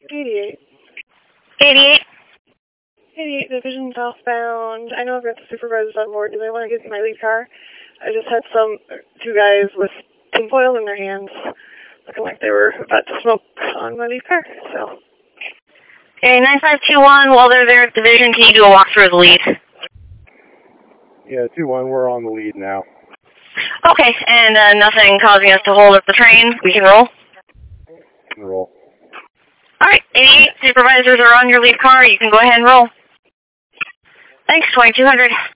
88. 88? 88, Division southbound. I know I've got the supervisors on board. Do they want to get to my lead car? I just had two guys with tinfoil in their hands, looking like they were about to smoke on my lead car, so. Okay, 9521, while they're there at Division, can you do a walkthrough of the lead? Yeah, 2-1, we're on the lead now. Okay, and nothing causing us to hold up the train. We can roll? Roll. Alright, 88, supervisors are on your lead car. You can go ahead and roll. Thanks, 2200.